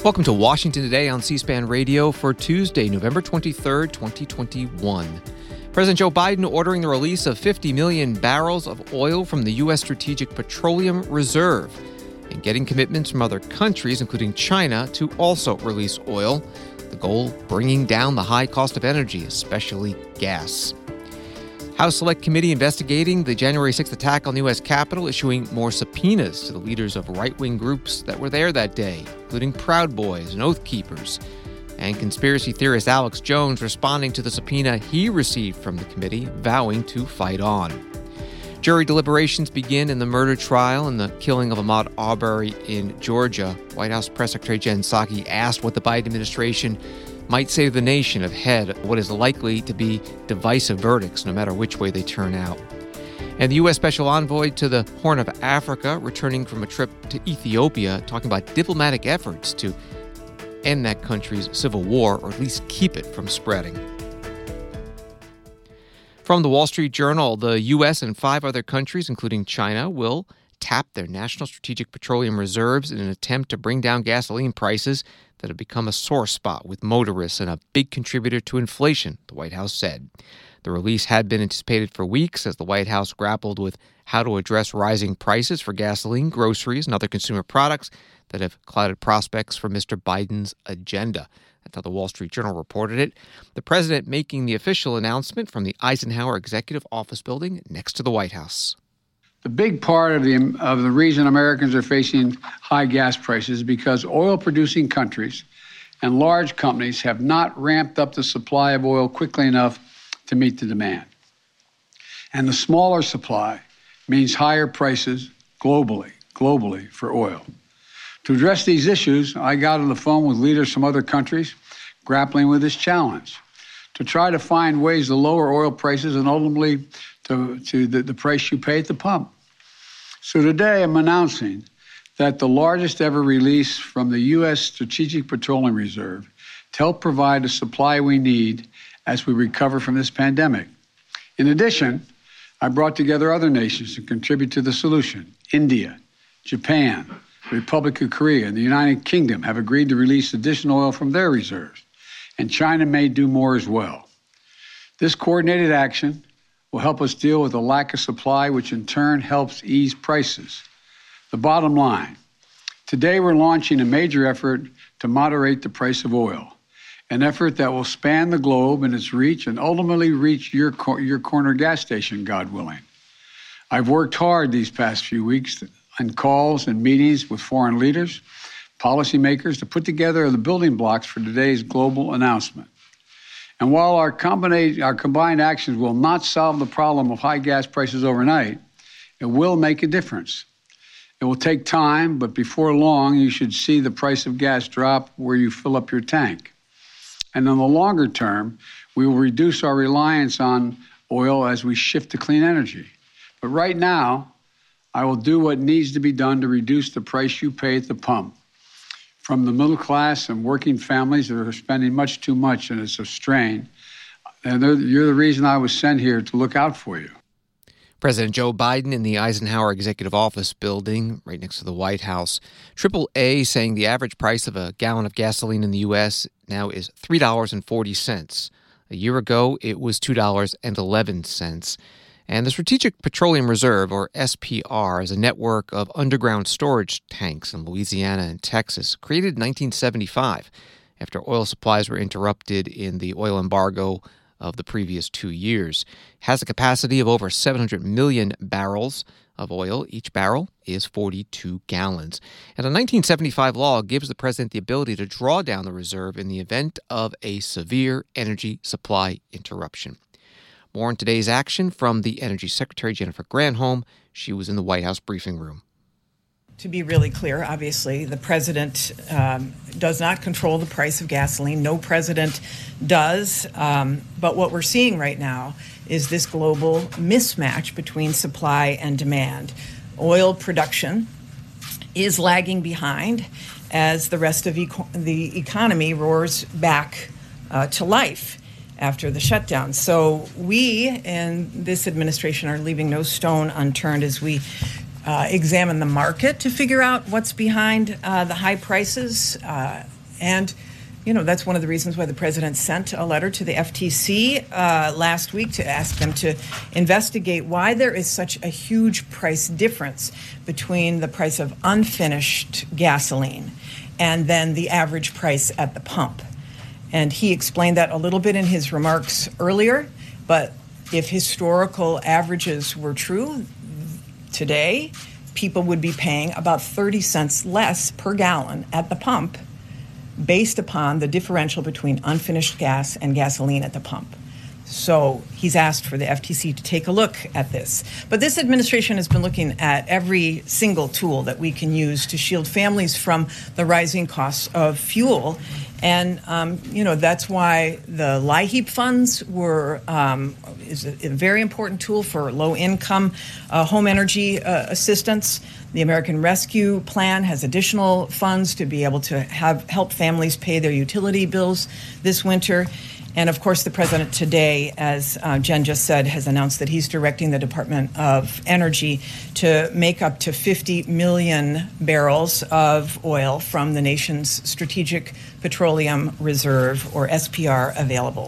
Welcome to Washington Today on C-SPAN Radio for Tuesday, November 23rd, 2021. President Joe Biden ordering the release of 50 million barrels of oil from the U.S. Strategic Petroleum Reserve and getting commitments from other countries, including China, to also release oil. The goal, bringing down the high cost of energy, especially gas. House Select Committee investigating the January 6th attack on the U.S. Capitol, issuing more subpoenas to the leaders of right-wing groups that were there that day, including Proud Boys and Oath Keepers. And conspiracy theorist Alex Jones responding to the subpoena he received from the committee, vowing to fight on. Jury deliberations begin in the murder trial and the killing of Ahmaud Arbery in Georgia. White House Press Secretary Jen Psaki asked what the Biden administration might say to the nation ahead of what is likely to be divisive verdicts, no matter which way they turn out. And the U.S. Special Envoy to the Horn of Africa, returning from a trip to Ethiopia, talking about diplomatic efforts to end that country's civil war, or at least keep it from spreading. From the Wall Street Journal, the U.S. and 5 other countries, including China, will tap their national strategic petroleum reserves in an attempt to bring down gasoline prices that have become a sore spot with motorists and a big contributor to inflation, the White House said. The release had been anticipated for weeks as the White House grappled with how to address rising prices for gasoline, groceries, and other consumer products that have clouded prospects for Mr. Biden's agenda. That's how the Wall Street Journal reported it. The president making the official announcement from the Eisenhower Executive Office building next to the White House. The big part of the reason Americans are facing high gas prices is because oil-producing countries and large companies have not ramped up the supply of oil quickly enough to meet the demand. And the smaller supply means higher prices globally for oil. To address these issues, I got on the phone with leaders from other countries grappling with this challenge to try to find ways to lower oil prices and ultimately to the price you pay at the pump. So today I'm announcing that the largest ever release from the U.S. Strategic Petroleum Reserve to help provide the supply we need as we recover from this pandemic. In addition, I brought together other nations to contribute to the solution. India, Japan, the Republic of Korea, and the United Kingdom have agreed to release additional oil from their reserves, and China may do more as well. This coordinated action will help us deal with the lack of supply, which in turn helps ease prices. The bottom line, today we're launching a major effort to moderate the price of oil, an effort that will span the globe in its reach and ultimately reach your corner gas station, God willing. I've worked hard these past few weeks on calls and meetings with foreign leaders, policymakers, to put together the building blocks for today's global announcement. And while our combined actions will not solve the problem of high gas prices overnight, it will make a difference. It will take time, but before long, you should see the price of gas drop where you fill up your tank. And in the longer term, we will reduce our reliance on oil as we shift to clean energy. But right now, I will do what needs to be done to reduce the price you pay at the pump. From the middle class and working families that are spending much too much, and it's a strain. And you're the reason I was sent here to look out for you. President Joe Biden in the Eisenhower Executive Office building right next to the White House. AAA saying the average price of a gallon of gasoline in the U.S. now is $3.40. A year ago, it was $2.11. And the Strategic Petroleum Reserve, or SPR, is a network of underground storage tanks in Louisiana and Texas, created in 1975 after oil supplies were interrupted in the oil embargo of the previous 2 years. It has a capacity of over 700 million barrels of oil. Each barrel is 42 gallons. And a 1975 law gives the president the ability to draw down the reserve in the event of a severe energy supply interruption. More on today's action from the Energy Secretary, Jennifer Granholm. She was in the White House briefing room. To be really clear, obviously, the president does not control the price of gasoline. No president does. But what we're seeing right now is this global mismatch between supply and demand. Oil production is lagging behind as the rest of the economy roars back to life after the shutdown. So we and this administration are leaving no stone unturned as we examine the market to figure out what's behind the high prices. And that's one of the reasons why the president sent a letter to the FTC last week to ask them to investigate why there is such a huge price difference between the price of unfinished gasoline and then the average price at the pump. And he explained that a little bit in his remarks earlier, but if historical averages were true, today people would be paying about 30 cents less per gallon at the pump based upon the differential between unfinished gas and gasoline at the pump. So he's asked for the FTC to take a look at this. But this administration has been looking at every single tool that we can use to shield families from the rising costs of fuel. And, that's why the LIHEAP funds is a very important tool for low-income home energy assistance. The American Rescue Plan has additional funds to be able to help families pay their utility bills this winter. And, of course, the president today, as Jen just said, has announced that he's directing the Department of Energy to make up to 50 million barrels of oil from the nation's Strategic Petroleum Reserve, or SPR, available.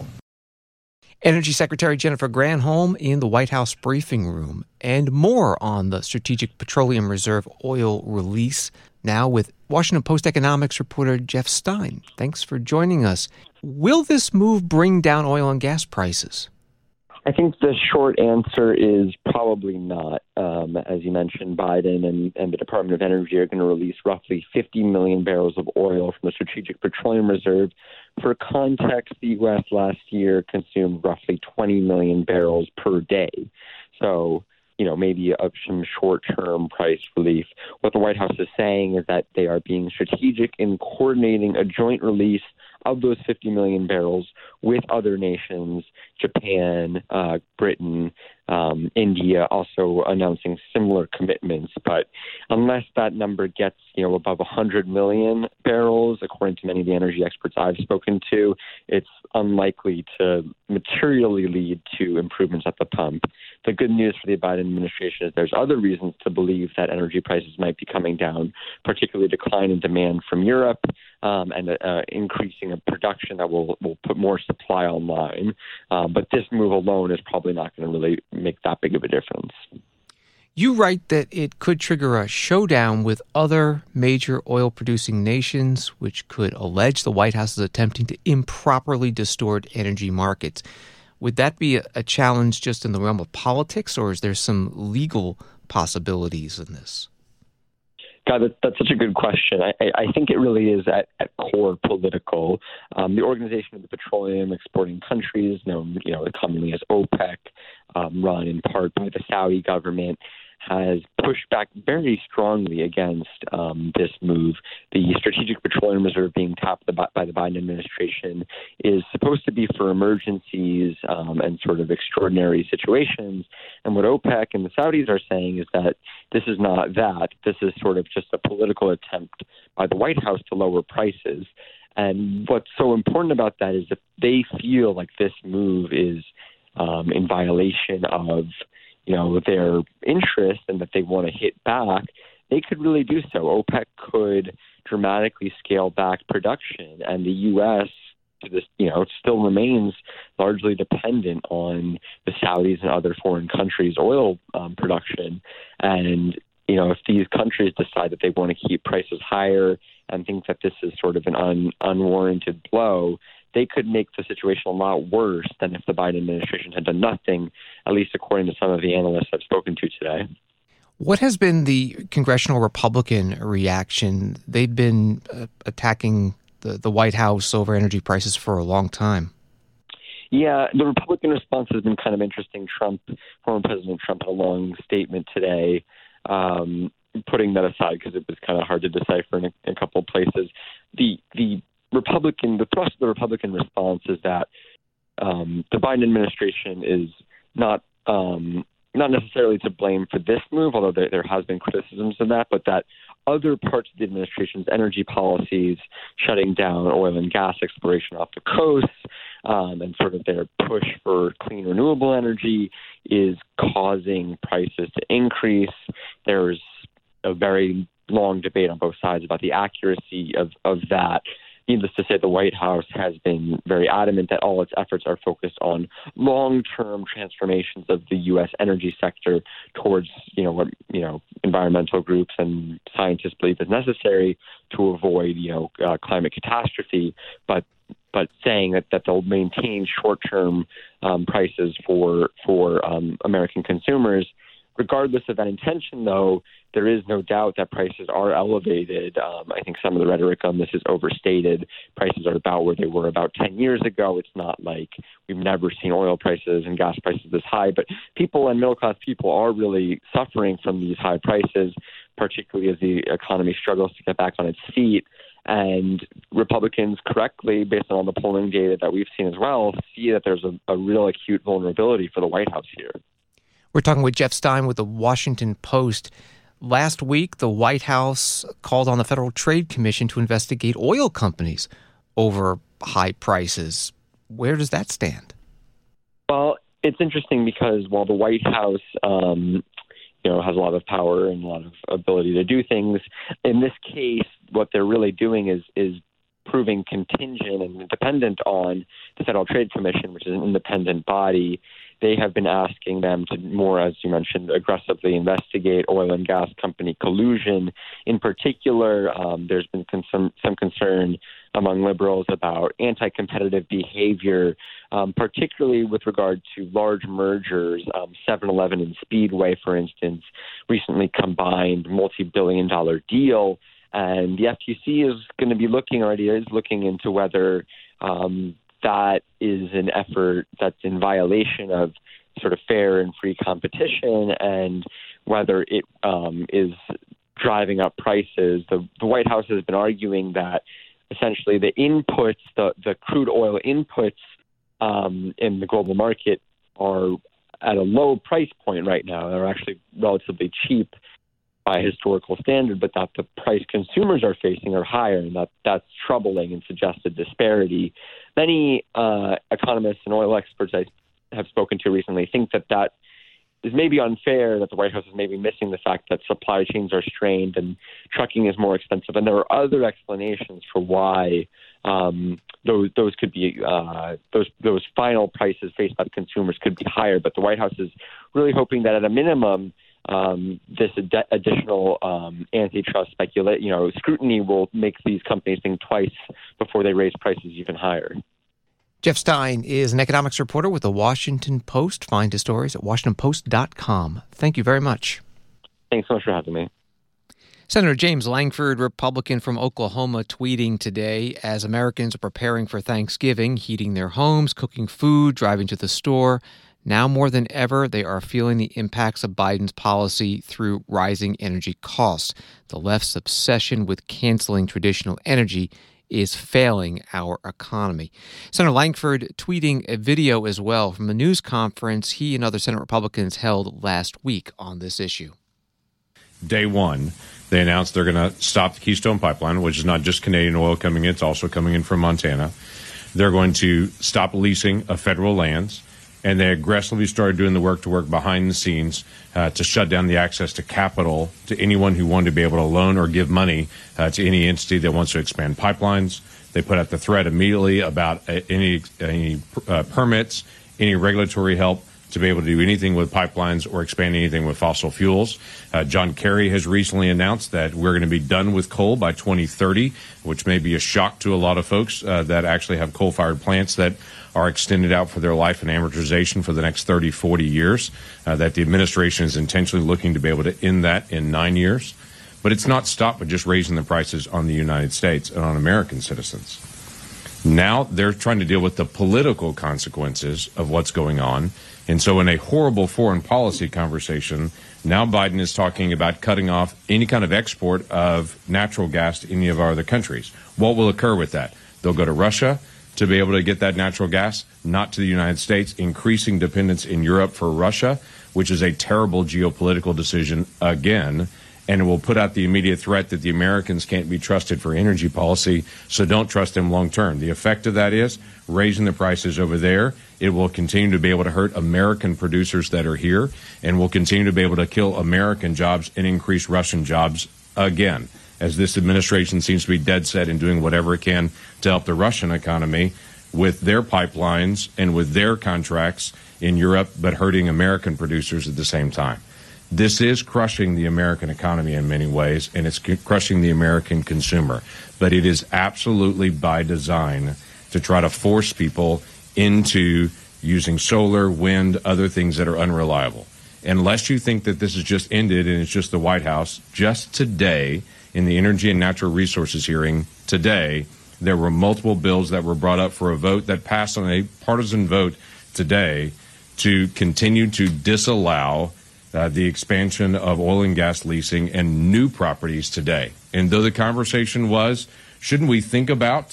Energy Secretary Jennifer Granholm in the White House briefing room. And more on the Strategic Petroleum Reserve oil release now with Washington Post economics reporter Jeff Stein. Thanks for joining us. Will this move bring down oil and gas prices? I think the short answer is probably not. As you mentioned, Biden and the Department of Energy are going to release roughly 50 million barrels of oil from the Strategic Petroleum Reserve. For context, the U.S. last year consumed roughly 20 million barrels per day. So, maybe some short-term price relief. What the White House is saying is that they are being strategic in coordinating a joint release of those 50 million barrels with other nations, Japan, Britain, India, also announcing similar commitments. But unless that number gets, above 100 million barrels, according to many of the energy experts I've spoken to, it's unlikely to materially lead to improvements at the pump. The good news for the Biden administration is there's other reasons to believe that energy prices might be coming down, particularly decline in demand from Europe and increasing of production that will put more supply online. But this move alone is probably not going to really make that big of a difference. You write that it could trigger a showdown with other major oil-producing nations, which could allege the White House is attempting to improperly distort energy markets. Would that be a challenge just in the realm of politics, or is there some legal possibilities in this? God, that's such a good question. I think it really is at core political. The Organization of the Petroleum Exporting Countries, known commonly as OPEC, run in part by the Saudi government, has pushed back very strongly against this move. The Strategic Petroleum Reserve being tapped by the Biden administration is supposed to be for emergencies and sort of extraordinary situations. And what OPEC and the Saudis are saying is that this is not that. This is sort of just a political attempt by the White House to lower prices. And what's so important about that is that they feel like this move is in violation of their interest and that they want to hit back, they could really do so. OPEC could dramatically scale back production, and the U.S. Still remains largely dependent on the Saudis and other foreign countries' oil production. And, if these countries decide that they want to keep prices higher and think that this is sort of an unwarranted blow, they could make the situation a lot worse than if the Biden administration had done nothing, at least according to some of the analysts I've spoken to today. What has been the congressional Republican reaction? They've been attacking the White House over energy prices for a long time. Yeah, the Republican response has been kind of interesting. Former President Trump had a long statement today, putting that aside because it was kind of hard to decipher in a couple of places. The thrust of the Republican response is that the Biden administration is not necessarily to blame for this move, although there has been criticisms of that, but that other parts of the administration's energy policies, shutting down oil and gas exploration off the coast, and sort of their push for clean renewable energy is causing prices to increase. There's a very long debate on both sides about the accuracy of that. Needless to say, the White House has been very adamant that all its efforts are focused on long-term transformations of the U.S. energy sector towards, what environmental groups and scientists believe is necessary to avoid, climate catastrophe. But saying that they'll maintain short-term prices for American consumers. Regardless of that intention, though, there is no doubt that prices are elevated. I think some of the rhetoric on this is overstated. Prices are about where they were about 10 years ago. It's not like we've never seen oil prices and gas prices this high, but people and middle-class people are really suffering from these high prices, particularly as the economy struggles to get back on its feet. And Republicans correctly, based on all the polling data that we've seen as well, see that there's a real acute vulnerability for the White House here. We're talking with Jeff Stein with the Washington Post. Last week, the White House called on the Federal Trade Commission to investigate oil companies over high prices. Where does that stand? Well, it's interesting because while the White House, has a lot of power and a lot of ability to do things, in this case, what they're really doing is proving contingent and dependent on the Federal Trade Commission, which is an independent body. They have been asking them to more, as you mentioned, aggressively investigate oil and gas company collusion. In particular, there's been some concern among liberals about anti-competitive behavior, particularly with regard to large mergers. 7-Eleven and Speedway, for instance, recently combined multi-billion-dollar deal. And the FTC is going to be looking into whether that is an effort that's in violation of sort of fair and free competition, and whether it is driving up prices. The White House has been arguing that essentially the inputs, the crude oil inputs in the global market are at a low price point right now. They're actually relatively cheap by historical standard, but that the price consumers are facing are higher, and that's troubling and suggests a disparity. Many economists and oil experts I have spoken to recently think that is maybe unfair, that the White House is maybe missing the fact that supply chains are strained and trucking is more expensive. And there are other explanations for why those could be those final prices faced by the consumers could be higher. But the White House is really hoping that at a minimum, this additional antitrust scrutiny will make these companies think twice before they raise prices even higher. Jeff Stein is an economics reporter with the Washington Post. Find his stories at WashingtonPost.com. Thank you very much. Thanks so much for having me. Senator James Lankford, Republican from Oklahoma, tweeting today as Americans are preparing for Thanksgiving, heating their homes, cooking food, driving to the store. Now more than ever, they are feeling the impacts of Biden's policy through rising energy costs. The left's obsession with canceling traditional energy is failing our economy. Senator Lankford tweeting a video as well from a news conference he and other Senate Republicans held last week on this issue. Day one, they announced they're going to stop the Keystone Pipeline, which is not just Canadian oil coming in, it's also coming in from Montana. They're going to stop leasing of federal lands. And they aggressively started doing the work behind the scenes to shut down the access to capital to anyone who wanted to be able to loan or give money to any entity that wants to expand pipelines. They put out the threat immediately about any permits, any regulatory help to be able to do anything with pipelines or expand anything with fossil fuels. John Kerry has recently announced that we're going to be done with coal by 2030, which may be a shock to a lot of folks that actually have coal-fired plants that are extended out for their life and amortization for the next 30, 40 years, that the administration is intentionally looking to be able to end that in 9 years. But it's not stopped with just raising the prices on the United States and on American citizens. Now they're trying to deal with the political consequences of what's going on. And so in a horrible foreign policy conversation, now Biden is talking about cutting off any kind of export of natural gas to any of our other countries. What will occur with that? They'll go to Russia to be able to get that natural gas, not to the United States, increasing dependence in Europe for Russia, which is a terrible geopolitical decision again. and it will put out the immediate threat that the Americans can't be trusted for energy policy, so don't trust them long term. The effect of that is raising the prices over there. It will continue to be able to hurt American producers that are here, and will continue to be able to kill American jobs and increase Russian jobs again, as this administration seems to be dead set in doing whatever it can to help the Russian economy with their pipelines and with their contracts in Europe, but hurting American producers at the same time. This is crushing the American economy in many ways, and it's crushing the American consumer. But it is absolutely by design to try to force people into using solar, wind, other things that are unreliable. Unless you think that this is just ended and it's just the White House, just today in the Energy and Natural Resources hearing today, there were multiple bills that were brought up for a vote that passed on a partisan vote today to continue to disallow the expansion of oil and gas leasing and new properties today. And though the conversation was, shouldn't we think about,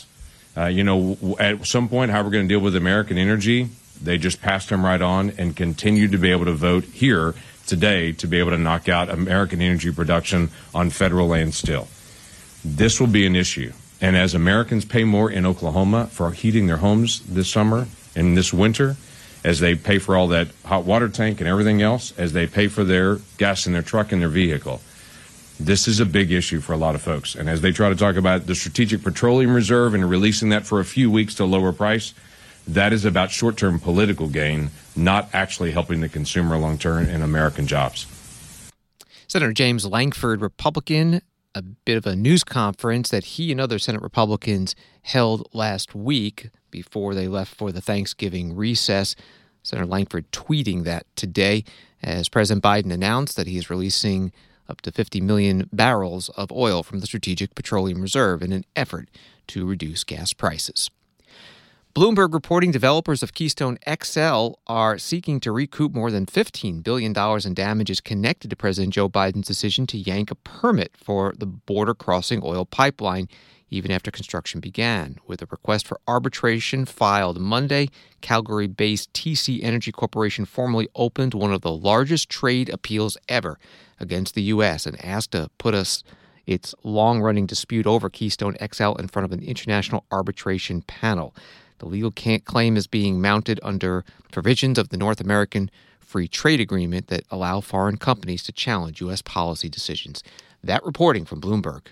at some point how we're going to deal with American energy, they just passed them right on and continued to be able to vote here today to be able to knock out American energy production on federal land still. This will be an issue. And as Americans pay more in Oklahoma for heating their homes this summer and this winter, as they pay for all that hot water tank and everything else, as they pay for their gas in their truck and their vehicle, this is a big issue for a lot of folks. And as they try to talk about the Strategic Petroleum Reserve and releasing that for a few weeks to lower price, that is about short-term political gain, not actually helping the consumer long-term and American jobs. Senator James Lankford, Republican, a bit of a news conference that he and other Senate Republicans held last week before they left for the Thanksgiving recess. Senator Lankford tweeting that today as President Biden announced that he is releasing up to 50 million barrels of oil from the Strategic Petroleum Reserve in an effort to reduce gas prices. Bloomberg reporting developers of Keystone XL are seeking to recoup more than $15 billion in damages connected to President Joe Biden's decision to yank a permit for the border-crossing oil pipeline even after construction began. With a request for arbitration filed Monday, Calgary-based TC Energy Corporation formally opened one of the largest trade appeals ever against the U.S. and asked to put its long-running dispute over Keystone XL in front of an international arbitration panel. The legal claim is being mounted under provisions of the North American Free Trade Agreement that allow foreign companies to challenge U.S. policy decisions. That reporting from Bloomberg.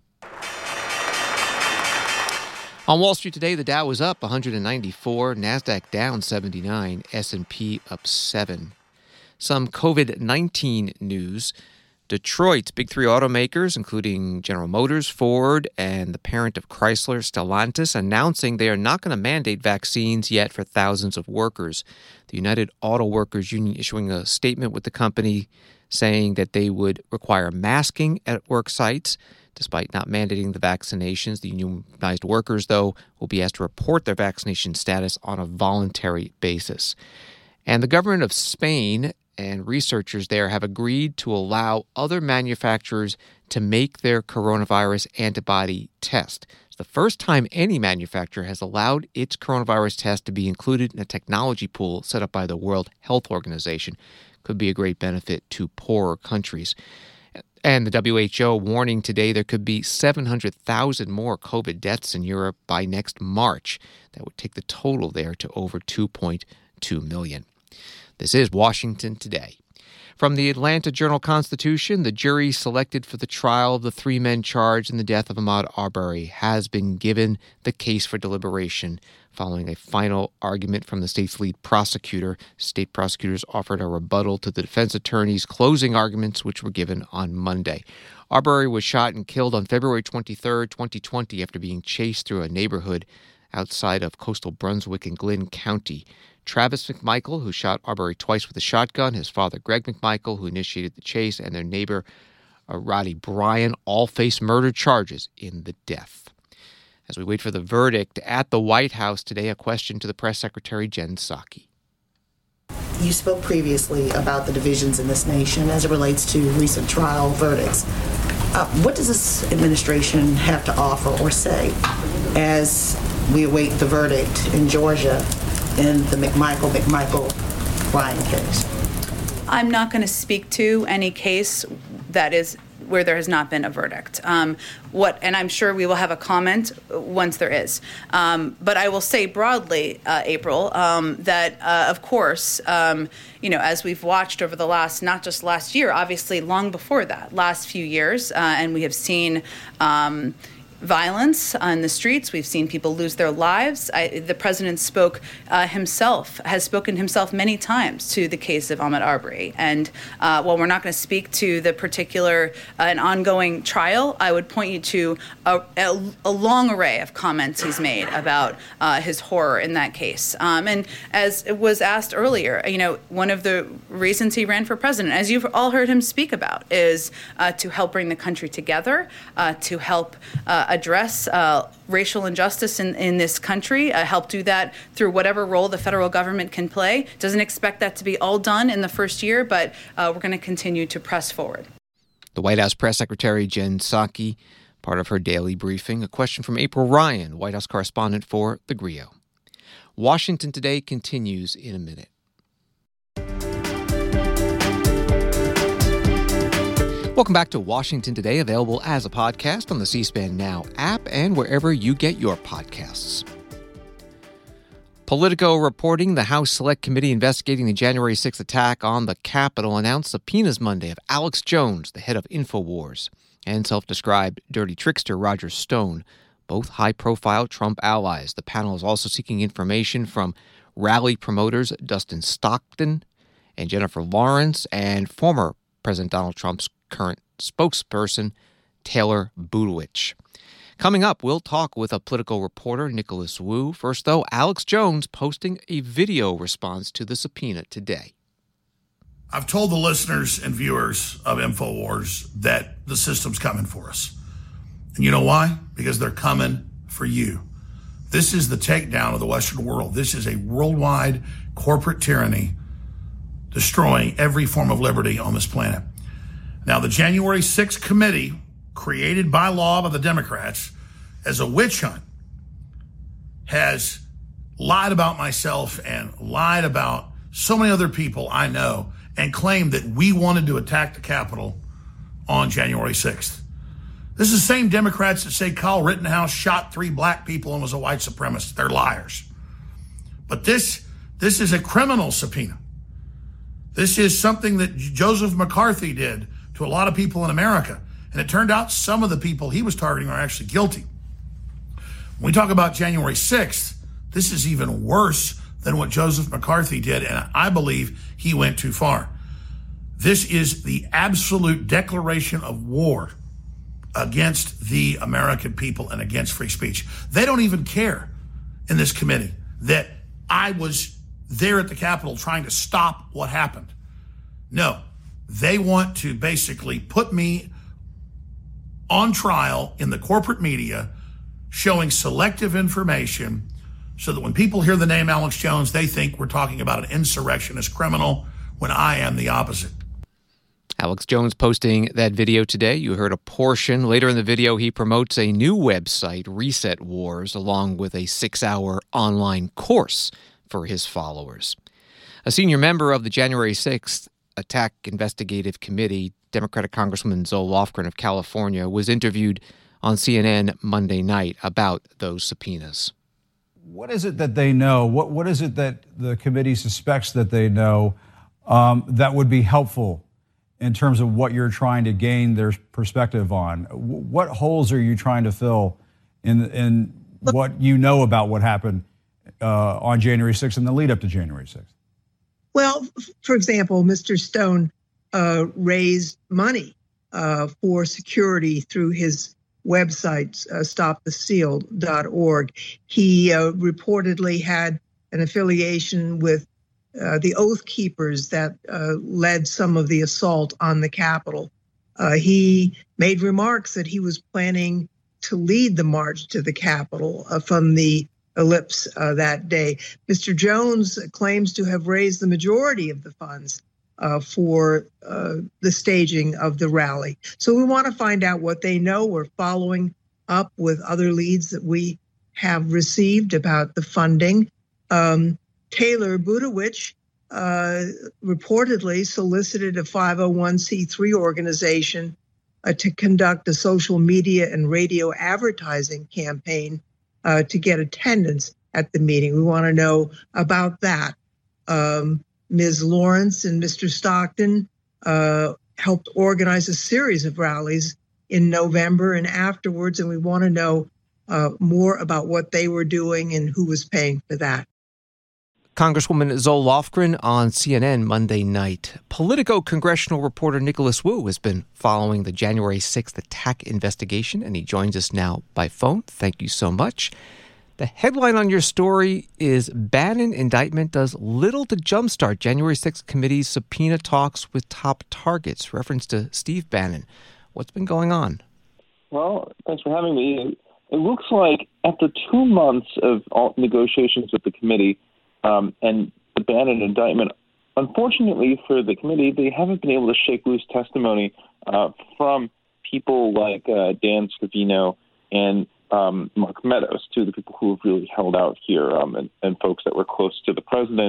On Wall Street today, the Dow was up 194, NASDAQ down 79, S&P up 7. Some COVID-19 news. Detroit's big three automakers, including General Motors, Ford, and the parent of Chrysler, Stellantis, announcing they are not going to mandate vaccines yet for thousands of workers. The United Auto Workers Union issuing a statement with the company saying that they would require masking at work sites. Despite not mandating the vaccinations, the unionized workers, though, will be asked to report their vaccination status on a voluntary basis. And the government of Spain and researchers there have agreed to allow other manufacturers to make their coronavirus antibody test. It's the first time any manufacturer has allowed its coronavirus test to be included in a technology pool set up by the World Health Organization. Could be a great benefit to poorer countries. And the WHO warning today there could be 700,000 more COVID deaths in Europe by next March. That would take the total there to over 2.2 million. This is Washington Today. From the Atlanta Journal-Constitution, the jury selected for the trial of the three men charged in the death of Ahmaud Arbery has been given the case for deliberation following a final argument from the state's lead prosecutor. State prosecutors offered a rebuttal to the defense attorney's closing arguments, which were given on Monday. Arbery was shot and killed on February 23, 2020, after being chased through a neighborhood outside of coastal Brunswick in Glynn County. Travis McMichael, who shot Arbery twice with a shotgun, his father Greg McMichael, who initiated the chase, and their neighbor Roddy Bryan, all face murder charges in the death. As we wait for the verdict at the White House today, a question to the press secretary, Jen Psaki. You spoke previously about the divisions in this nation as it relates to recent trial verdicts. What does this administration have to offer or say as we await the verdict in Georgia in the McMichael-Bryan case? I'm not going to speak to any case that is not been a verdict. And I'm sure we will have a comment once there is. But I will say broadly, April, that of course, as we've watched over the not just last year, obviously long before that, last few years, and we have seen violence on the streets. We've seen people lose their lives. The president has spoken himself many times to the case of Ahmaud Arbery. And while we're not going to speak to the particular an ongoing trial, I would point you to a long array of comments he's made about his horror in that case. And as it was asked earlier, one of the reasons he ran for president, as you've all heard him speak about, is to help bring the country together, to help address racial injustice in this country, help do that through whatever role the federal government can play. Doesn't expect that to be all done in the first year, but we're going to continue to press forward. The White House Press Secretary Jen Psaki, part of her daily briefing. A question from April Ryan, White House correspondent for The Grio. Washington Today continues in a minute. Welcome back to Washington Today, available as a podcast on the C-SPAN Now app and wherever you get your podcasts. Politico reporting the House Select Committee investigating the January 6th attack on the Capitol announced subpoenas Monday of Alex Jones, the head of InfoWars, and self-described dirty trickster Roger Stone, both high-profile Trump allies. The panel is also seeking information from rally promoters Dustin Stockton and Jennifer Lawrence and former President Donald Trump's current spokesperson, Taylor Budowich. Coming up, we'll talk with a Politico reporter, Nicholas Wu. First, though, Alex Jones posting a video response to the subpoena today. I've told the listeners and viewers of InfoWars that the system's coming for us. And you know why? Because they're coming for you. This is the takedown of the Western world. This is a worldwide corporate tyranny destroying every form of liberty on this planet. Now, the January 6th committee, created by law by the Democrats as a witch hunt, has lied about myself and lied about so many other people I know and claimed that we wanted to attack the Capitol on January 6th. This is the same Democrats that say Kyle Rittenhouse shot 3 black people and was a white supremacist. They're liars. But this is a criminal subpoena. This is something that Joseph McCarthy did to a lot of people in America. And it turned out some of the people he was targeting are actually guilty. When we talk about January 6th, this is even worse than what Joseph McCarthy did, and I believe he went too far. This is the absolute declaration of war against the American people and against free speech. They don't even care in this committee that I was there at the Capitol trying to stop what happened. No, they want to basically put me on trial in the corporate media, showing selective information so that when people hear the name Alex Jones, they think we're talking about an insurrectionist criminal when I am the opposite. Alex Jones posting that video today. You heard a portion. Later in the video, he promotes a new website, Reset Wars, along with a 6-hour online course for his followers. A senior member of the January 6th Attack Investigative Committee, Democratic Congresswoman Zoe Lofgren of California, was interviewed on CNN Monday night about those subpoenas. What is it that they know? What is it that the committee suspects that they know that would be helpful in terms of what you're trying to gain their perspective on? What holes are you trying to fill in what you know about what happened on January 6th and the lead up to January 6th? Well, for example, Mr. Stone raised money for security through his website, stoptheseal.org. He reportedly had an affiliation with the Oath Keepers that led some of the assault on the Capitol. He made remarks that he was planning to lead the march to the Capitol from the ellipse that day. Mr. Jones claims to have raised the majority of the funds for the staging of the rally. So we want to find out what they know. We're following up with other leads that we have received about the funding. Taylor Budowich reportedly solicited a 501c3 organization to conduct a social media and radio advertising campaign to get attendance at the meeting. We want to know about that. Ms. Lawrence and Mr. Stockton helped organize a series of rallies in November and afterwards, and we want to know more about what they were doing and who was paying for that. Congresswoman Zoe Lofgren on CNN Monday night. Politico congressional reporter Nicholas Wu has been following the January 6th attack investigation, and he joins us now by phone. Thank you so much. The headline on your story is Bannon indictment does little to jumpstart January 6th committee's subpoena talks with top targets. Reference to Steve Bannon. What's been going on? Well, thanks for having me. It looks like after 2 months of negotiations with the committee and the Bannon indictment, unfortunately for the committee, they haven't been able to shake loose testimony from people like Dan Scavino and Mark Meadows, two of the people who have really held out here, and folks that were close to the president.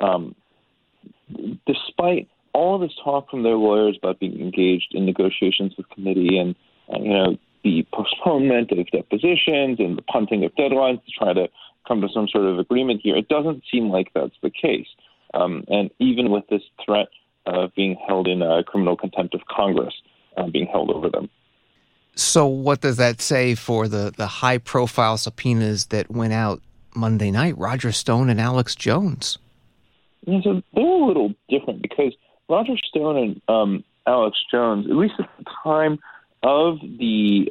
Despite all this talk from their lawyers about being engaged in negotiations with committee and the postponement of depositions and the punting of deadlines to try to come to some sort of agreement here, it doesn't seem like that's the case. And even with this threat of being held in criminal contempt of Congress being held over them. So what does that say for the high-profile subpoenas that went out Monday night, Roger Stone and Alex Jones? Yeah, so they're a little different because Roger Stone and Alex Jones, at least at the time of the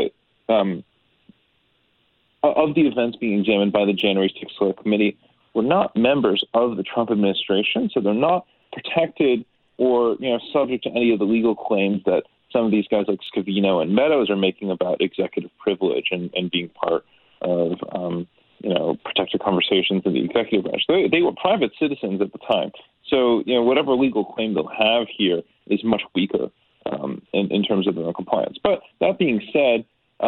events being examined by the January 6th Select Committee, were not members of the Trump administration, so they're not protected or subject to any of the legal claims that some of these guys like Scavino and Meadows are making about executive privilege and being part of protected conversations in the executive branch. They were private citizens at the time, so whatever legal claim they'll have here is much weaker in terms of their compliance. But that being said,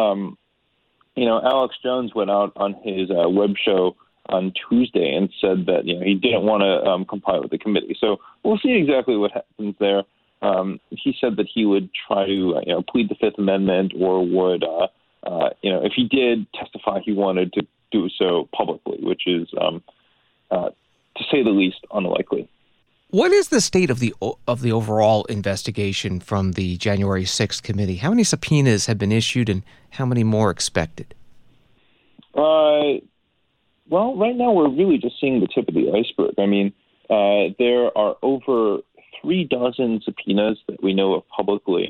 Alex Jones went out on his web show on Tuesday and said that he didn't want to comply with the committee. So we'll see exactly what happens there. He said that he would try to plead the Fifth Amendment, or would if he did testify, he wanted to do so publicly, which is to say the least unlikely. What is the state of the overall investigation from the January 6th committee? How many subpoenas have been issued and how many more expected? Well, right now we're really just seeing the tip of the iceberg. I mean, there are over 36 subpoenas that we know of publicly.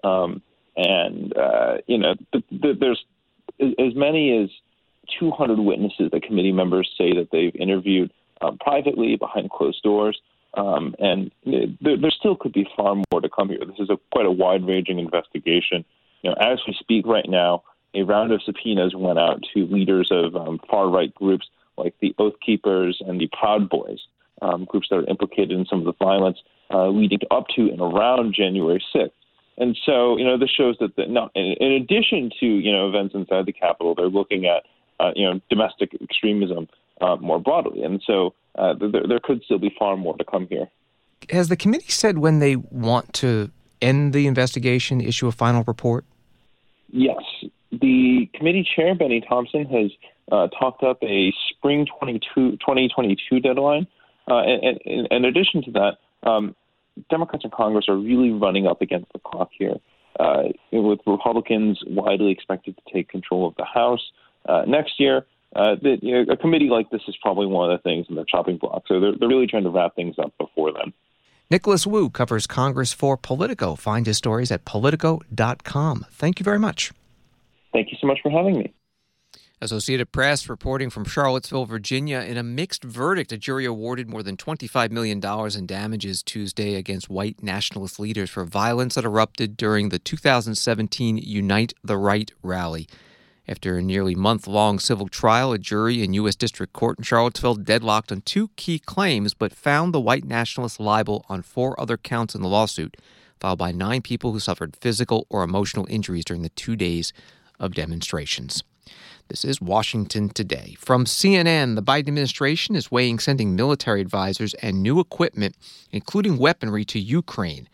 There's as many as 200 witnesses that committee members say that they've interviewed privately behind closed doors. And there still could be far more to come here. This is quite a wide-ranging investigation. As we speak right now, a round of subpoenas went out to leaders of far-right groups like the Oath Keepers and the Proud Boys, groups that are implicated in some of the violence leading up to and around January 6th. And so, this shows that in addition to, events inside the Capitol, they're looking at, domestic extremism more broadly. And so there could still be far more to come here. Has the committee said when they want to end the investigation, issue a final report? Yes. The committee chair, Benny Thompson, has talked up a spring 2022 deadline. And in addition to that, Democrats in Congress are really running up against the clock here, with Republicans widely expected to take control of the House next year. A committee like this is probably one of the things in the chopping block. So they're really trying to wrap things up before then. Nicholas Wu covers Congress for Politico. Find his stories at Politico.com. Thank you very much. Thank you so much for having me. Associated Press reporting from Charlottesville, Virginia. In a mixed verdict, a jury awarded more than $25 million in damages Tuesday against white nationalist leaders for violence that erupted during the 2017 Unite the Right rally. After a nearly month-long civil trial, a jury in U.S. District Court in Charlottesville deadlocked on 2 key claims but found the white nationalists liable on 4 other counts in the lawsuit, filed by 9 people who suffered physical or emotional injuries during the 2 days of demonstrations. This is Washington Today. From CNN, the Biden administration is weighing sending military advisors and new equipment, including weaponry, to Ukraine,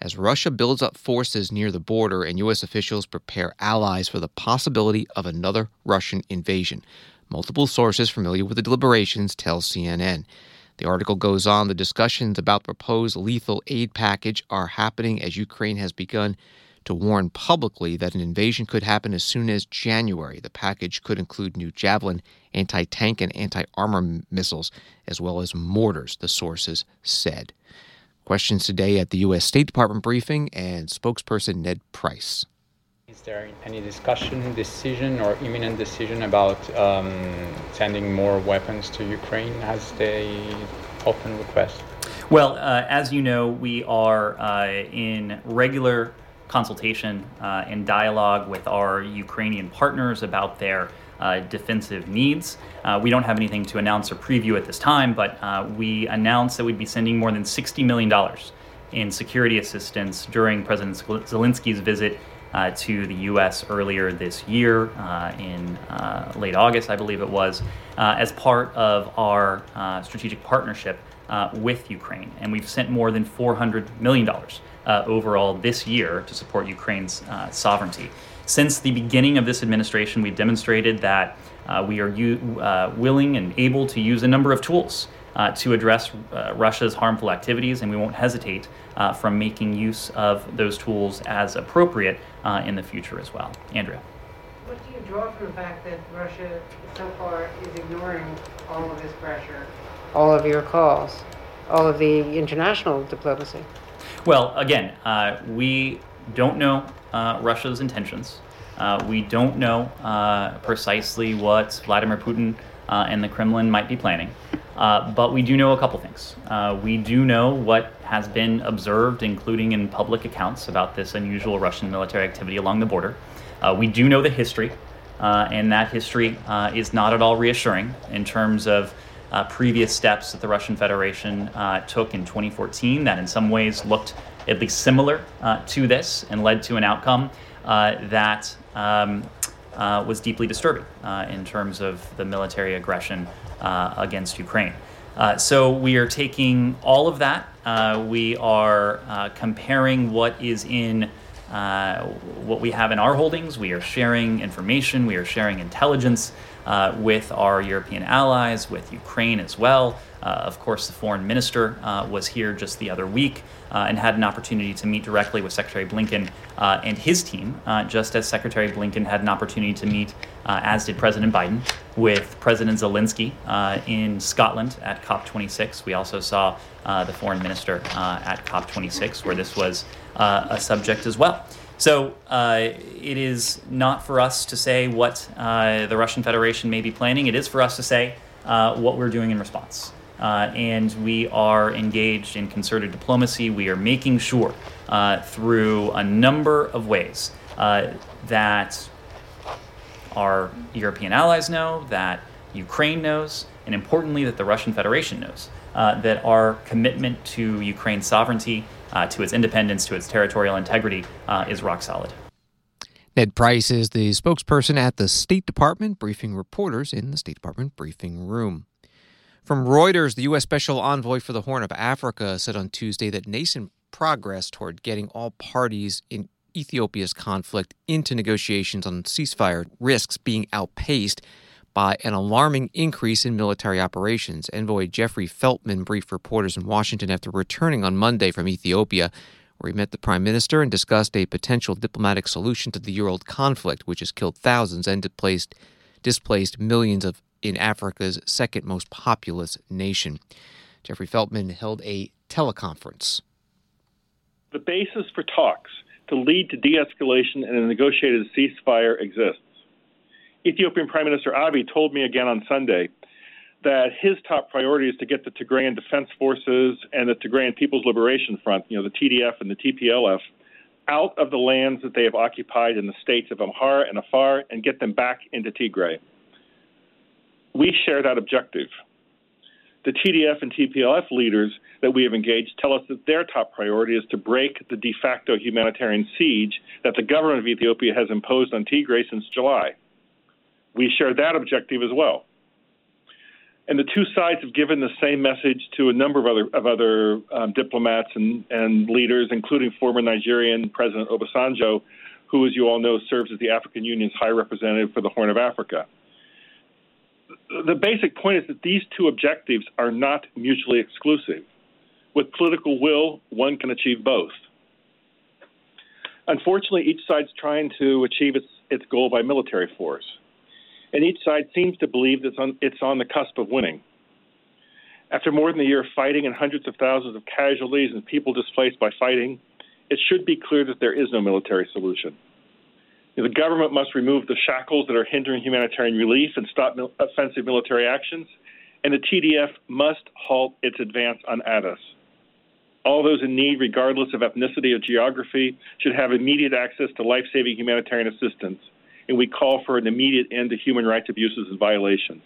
as Russia builds up forces near the border and U.S. officials prepare allies for the possibility of another Russian invasion. Multiple sources familiar with the deliberations tell CNN. The article goes on, the discussions about the proposed lethal aid package are happening as Ukraine has begun to warn publicly that an invasion could happen as soon as January. The package could include new Javelin anti-tank and anti-armor missiles, as well as mortars, the sources said. Questions today at the U.S. State Department briefing and spokesperson Ned Price. Is there any discussion, decision, or imminent decision about sending more weapons to Ukraine as they often request? Well, as you know, we are in regular consultation and dialogue with our Ukrainian partners about their defensive needs. We don't have anything to announce or preview at this time, but we announced that we'd be sending more than $60 million in security assistance during President Zelensky's visit to the U.S. earlier this year in late August, I believe it was, as part of our strategic partnership with Ukraine. And we've sent more than $400 million overall this year to support Ukraine's sovereignty. Since the beginning of this administration, we've demonstrated that we are willing and able to use a number of tools to address Russia's harmful activities, and we won't hesitate from making use of those tools as appropriate in the future as well. Andrea. What do you draw from the fact that Russia so far is ignoring all of this pressure, all of your calls, all of the international diplomacy? Well, again, we don't know Russia's intentions. We don't know precisely what Vladimir Putin and the Kremlin might be planning. But we do know a couple things. We do know what has been observed, including in public accounts about this unusual Russian military activity along the border. We do know the history, and that history is not at all reassuring in terms of previous steps that the Russian Federation took in 2014 that in some ways looked at least similar to this and led to an outcome that was deeply disturbing in terms of the military aggression against Ukraine. So we are taking all of that. We are comparing what is in what we have in our holdings. We are sharing information. We are sharing intelligence with our European allies, with Ukraine as well. Of course, the foreign minister was here just the other week and had an opportunity to meet directly with Secretary Blinken and his team, just as Secretary Blinken had an opportunity to meet, as did President Biden, with President Zelensky in Scotland at COP26. We also saw the foreign minister at COP26, where this was a subject as well. So it is not for us to say what the Russian Federation may be planning. It is for us to say what we're doing in response. And we are engaged in concerted diplomacy. We are making sure through a number of ways that our European allies know, that Ukraine knows, and importantly that the Russian Federation knows that our commitment to Ukraine's sovereignty, to its independence, to its territorial integrity is rock solid. Ned Price is the spokesperson at the State Department, briefing reporters in the State Department briefing room. From Reuters, the U.S. Special Envoy for the Horn of Africa said on Tuesday that nascent progress toward getting all parties in Ethiopia's conflict into negotiations on ceasefire risks being outpaced by an alarming increase in military operations. Envoy Jeffrey Feltman briefed reporters in Washington after returning on Monday from Ethiopia, where he met the prime minister and discussed a potential diplomatic solution to the year-old conflict, which has killed thousands and displaced millions in Africa's second most populous nation. Jeffrey Feltman held a teleconference. The basis for talks to lead to de-escalation and a negotiated ceasefire exists. Ethiopian Prime Minister Abiy told me again on Sunday that his top priority is to get the Tigrayan Defense Forces and the Tigrayan People's Liberation Front, the TDF and the TPLF, out of the lands that they have occupied in the states of Amhara and Afar and get them back into Tigray. We share that objective. The TDF and TPLF leaders that we have engaged tell us that their top priority is to break the de facto humanitarian siege that the government of Ethiopia has imposed on Tigray since July. We share that objective as well. And the two sides have given the same message to a number of other diplomats and leaders, including former Nigerian President Obasanjo, who, as you all know, serves as the African Union's High Representative for the Horn of Africa. The basic point is that these two objectives are not mutually exclusive. With political will, one can achieve both. Unfortunately, each side's trying to achieve its goal by military force. And each side seems to believe that it's on the cusp of winning. After more than a year of fighting and hundreds of thousands of casualties and people displaced by fighting, it should be clear that there is no military solution. The government must remove the shackles that are hindering humanitarian relief and stop offensive military actions, and the TDF must halt its advance on Addis. All those in need, regardless of ethnicity or geography, should have immediate access to life-saving humanitarian assistance, and we call for an immediate end to human rights abuses and violations.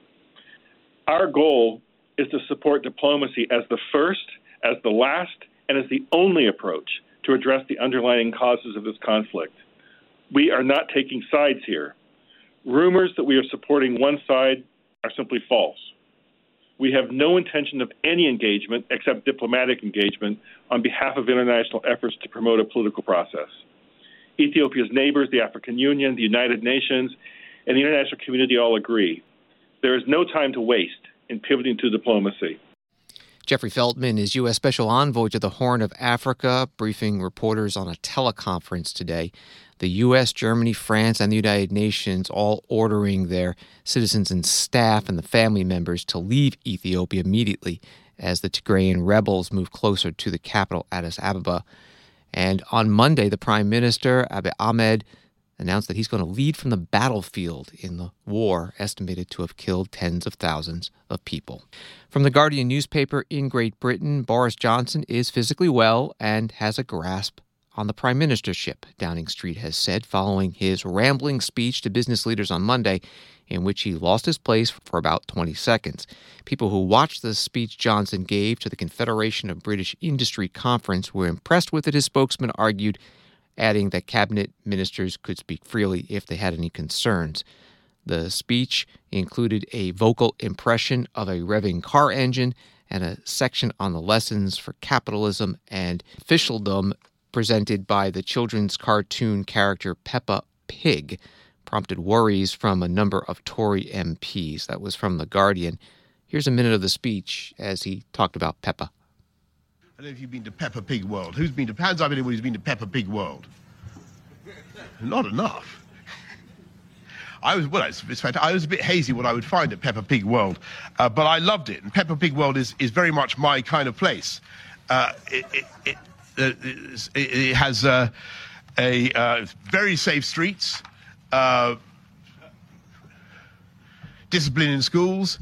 Our goal is to support diplomacy as the first, as the last, and as the only approach to address the underlying causes of this conflict. We are not taking sides here. Rumors that we are supporting one side are simply false. We have no intention of any engagement except diplomatic engagement on behalf of international efforts to promote a political process. Ethiopia's neighbors, the African Union, the United Nations, and the international community all agree. There is no time to waste in pivoting to diplomacy. Jeffrey Feltman is U.S. Special Envoy to the Horn of Africa, briefing reporters on a teleconference today. The U.S., Germany, France, and the United Nations all ordering their citizens and staff and the family members to leave Ethiopia immediately as the Tigrayan rebels move closer to the capital, Addis Ababa. And on Monday, the Prime Minister, Abiy Ahmed, announced that he's going to lead from the battlefield in the war estimated to have killed tens of thousands of people. From the Guardian newspaper in Great Britain, Boris Johnson is physically well and has a grasp on the prime ministership, Downing Street has said, following his rambling speech to business leaders on Monday, in which he lost his place for about 20 seconds. People who watched the speech Johnson gave to the Confederation of British Industry Conference were impressed with it, his spokesman argued, adding that cabinet ministers could speak freely if they had any concerns. The speech included a vocal impression of a revving car engine and a section on the lessons for capitalism and officialdom presented by the children's cartoon character Peppa Pig, prompted worries from a number of Tory MPs. That was from The Guardian. Here's a minute of the speech as he talked about Peppa. I don't know if you've been to Peppa Pig World. Hands up anyone who's been to Peppa Pig World? Not enough. I was a bit hazy what I would find at Peppa Pig World, but I loved it. And Peppa Pig World is very much my kind of place. It has very safe streets, discipline in schools,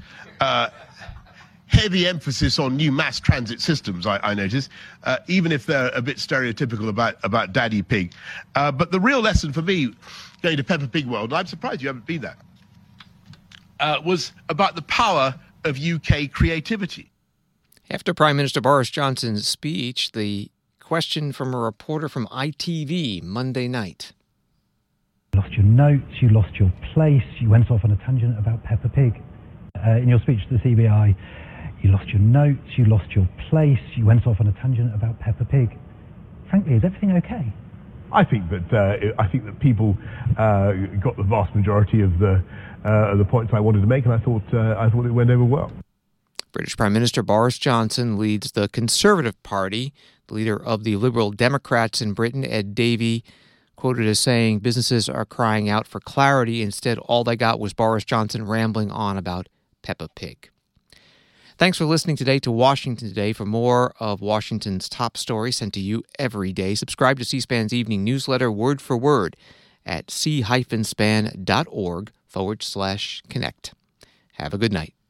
heavy emphasis on new mass transit systems, I notice, even if they're a bit stereotypical about Daddy Pig. But the real lesson for me, going to Peppa Pig World, and I'm surprised you haven't been there, was about the power of UK creativity. After Prime Minister Boris Johnson's speech, the question from a reporter from ITV Monday night. You lost your notes, you lost your place, you went off on a tangent about Peppa Pig. In your speech to the CBI, you lost your notes, you lost your place, you went off on a tangent about Peppa Pig. Frankly, is everything okay? I think that people got the vast majority of the points I wanted to make, and I thought it went over well. British Prime Minister Boris Johnson leads the Conservative Party. The leader of the Liberal Democrats in Britain, Ed Davey, quoted as saying businesses are crying out for clarity. Instead, all they got was Boris Johnson rambling on about Peppa Pig. Thanks for listening today to Washington Today. For more of Washington's top stories sent to you every day, subscribe to C-SPAN's evening newsletter word for word at c-span.org/connect. Have a good night.